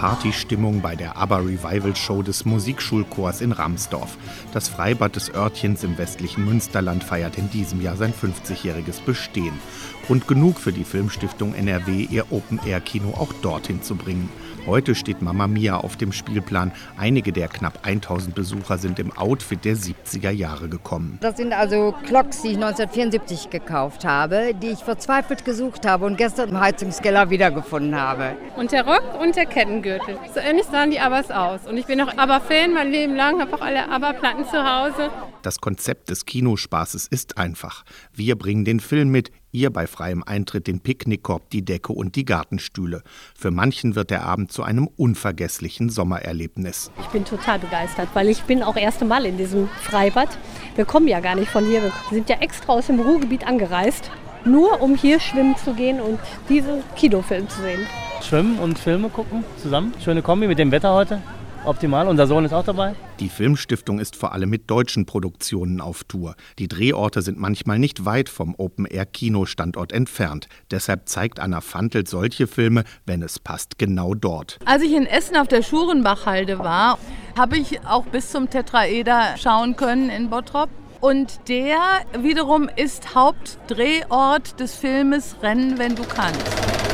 Partystimmung bei der ABBA-Revival-Show des Musikschulchors in Ramsdorf. Das Freibad des Örtchens im westlichen Münsterland feiert in diesem Jahr sein 50-jähriges Bestehen. Grund genug für die Filmstiftung NRW, ihr Open-Air-Kino auch dorthin zu bringen. Heute steht Mamma Mia auf dem Spielplan. Einige der knapp 1000 Besucher sind im Outfit der 70er Jahre gekommen. Das sind also Clocks, die ich 1974 gekauft habe, die ich verzweifelt gesucht habe und gestern im Heizungskeller wiedergefunden habe. Und der Rock und der Kettengürtel. So ähnlich sahen die ABBAs aus. Und ich bin auch ABBA-Fan mein Leben lang, habe auch alle ABBA-Platten zu Hause. Das Konzept des Kinospaßes ist einfach. Wir bringen den Film mit, ihr bei freiem Eintritt den Picknickkorb, die Decke und die Gartenstühle. Für manchen wird der Abend zu einem unvergesslichen Sommererlebnis. Ich bin total begeistert, weil ich bin auch erste Mal in diesem Freibad. Wir kommen ja gar nicht von hier, wir sind ja extra aus dem Ruhrgebiet angereist, nur um hier schwimmen zu gehen und diesen Kinofilm zu sehen. Schwimmen und Filme gucken zusammen, schöne Kombi mit dem Wetter heute. Optimal, unser Sohn ist auch dabei. Die Filmstiftung ist vor allem mit deutschen Produktionen auf Tour. Die Drehorte sind manchmal nicht weit vom Open-Air-Kinostandort entfernt. Deshalb zeigt Anna Fandl solche Filme, wenn es passt, genau dort. Als ich in Essen auf der Schurenbachhalde war, habe ich auch bis zum Tetraeder schauen können in Bottrop. Und der wiederum ist Hauptdrehort des Filmes Rennen, wenn du kannst.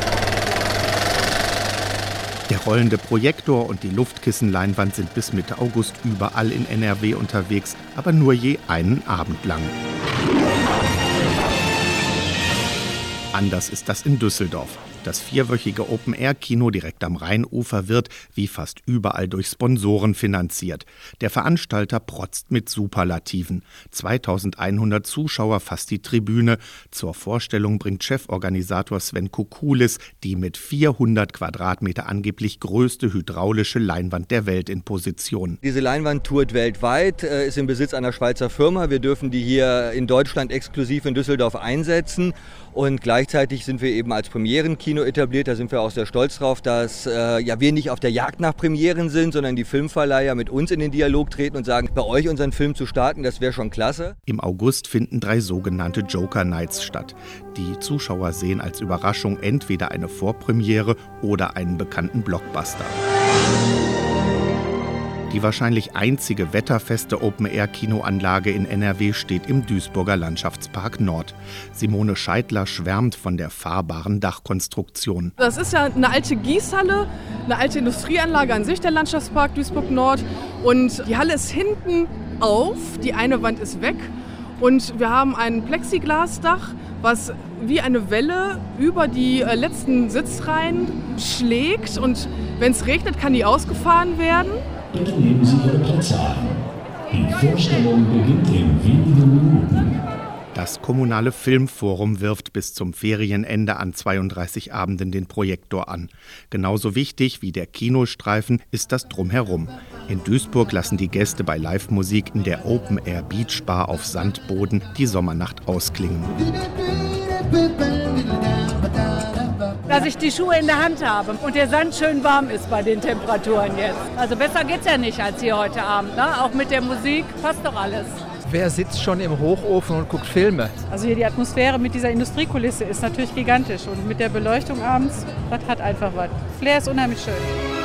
Der rollende Projektor und die Luftkissenleinwand sind bis Mitte August überall in NRW unterwegs, aber nur je einen Abend lang. Anders ist das in Düsseldorf. Das 4-wöchige Open-Air-Kino direkt am Rheinufer wird, wie fast überall, durch Sponsoren finanziert. Der Veranstalter protzt mit Superlativen. 2100 Zuschauer fasst die Tribüne. Zur Vorstellung bringt Cheforganisator Sven Kukulis die mit 400 Quadratmeter angeblich größte hydraulische Leinwand der Welt in Position. Diese Leinwand tourt weltweit, ist im Besitz einer Schweizer Firma. Wir dürfen die hier in Deutschland exklusiv in Düsseldorf einsetzen. Und gleichzeitig sind wir eben als Premierenkino etabliert. Da sind wir auch sehr stolz drauf, dass wir nicht auf der Jagd nach Premieren sind, sondern die Filmverleiher mit uns in den Dialog treten und sagen, bei euch unseren Film zu starten, das wäre schon klasse. Im August finden 3 sogenannte Joker Nights statt. Die Zuschauer sehen als Überraschung entweder eine Vorpremiere oder einen bekannten Blockbuster. Die wahrscheinlich einzige wetterfeste Open-Air-Kinoanlage in NRW steht im Duisburger Landschaftspark Nord. Simone Scheidler schwärmt von der fahrbaren Dachkonstruktion. Das ist ja eine alte Gießhalle, eine alte Industrieanlage an sich, der Landschaftspark Duisburg Nord. Und die Halle ist hinten auf, die eine Wand ist weg. Und wir haben ein Plexiglasdach, was wie eine Welle über die letzten Sitzreihen schlägt. Und wenn es regnet, kann die ausgefahren werden. Bitte nehmen Sie Ihre Plätze ein. Die Vorstellung beginnt in wenigen Minuten. Das Kommunale Filmforum wirft bis zum Ferienende an 32 Abenden den Projektor an. Genauso wichtig wie der Kinostreifen ist das Drumherum. In Duisburg lassen die Gäste bei Live-Musik in der Open-Air Beach Bar auf Sandboden die Sommernacht ausklingen. Dass ich die Schuhe in der Hand habe und der Sand schön warm ist bei den Temperaturen jetzt. Also besser geht's ja nicht als hier heute Abend, ne? Auch mit der Musik passt doch alles. Wer sitzt schon im Hochofen und guckt Filme? Also hier die Atmosphäre mit dieser Industriekulisse ist natürlich gigantisch und mit der Beleuchtung abends, das hat einfach was. Flair ist unheimlich schön.